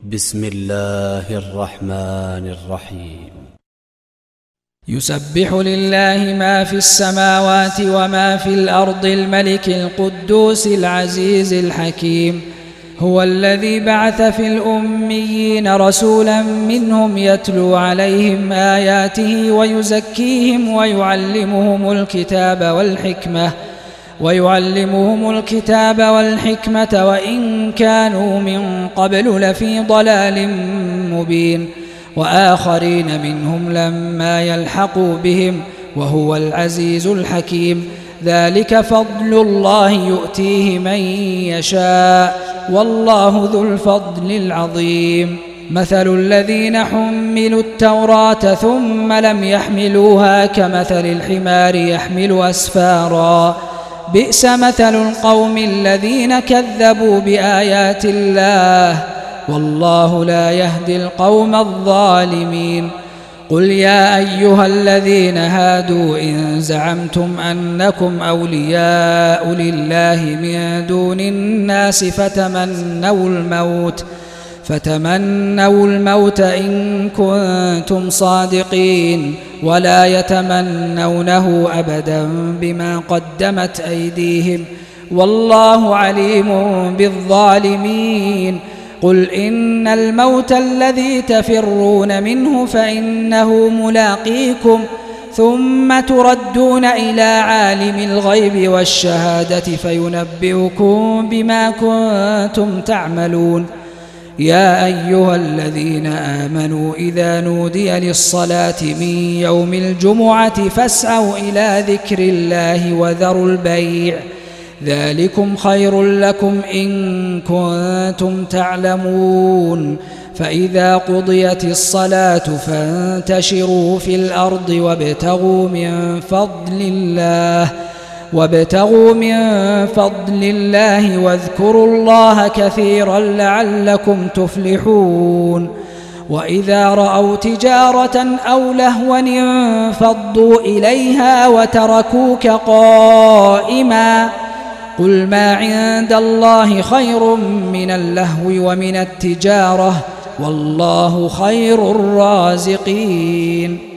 بسم الله الرحمن الرحيم. يسبح لله ما في السماوات وما في الأرض الملك القدوس العزيز الحكيم. هو الذي بعث في الأميين رسولا منهم يتلو عليهم آياته ويزكيهم ويعلمهم الكتاب والحكمة وإن كانوا من قبل لفي ضلال مبين، وآخرين منهم لما يلحقوا بهم، وهو العزيز الحكيم. ذلك فضل الله يؤتيه من يشاء، والله ذو الفضل العظيم. مثل الذين حملوا التوراة ثم لم يحملوها كمثل الحمار يحمل أسفارا، بئس مثل القوم الذين كذبوا بآيات الله، والله لا يهدي القوم الظالمين. قل يا أيها الذين هادوا إن زعمتم أنكم أولياء لله من دون الناس فتمنوا الموت إن كنتم صادقين، ولا يتمنونه أبدا بما قدمت أيديهم، والله عليم بالظالمين. قل إن الموت الذي تفرون منه فإنه ملاقيكم، ثم تردون إلى عالم الغيب والشهادة فينبئكم بما كنتم تعملون. يا أيها الذين آمنوا إذا نودي للصلاة من يوم الجمعة فاسعوا إلى ذكر الله وذروا البيع، ذلكم خير لكم إن كنتم تعلمون. فإذا قضيت الصلاة فانتشروا في الأرض وابتغوا من فضل الله واذكروا الله كثيرا لعلكم تفلحون. وإذا رأوا تجارة أو لهوا انفضوا إليها وتركوك قائما. قل ما عند الله خير من اللهو ومن التجارة، والله خير الرازقين.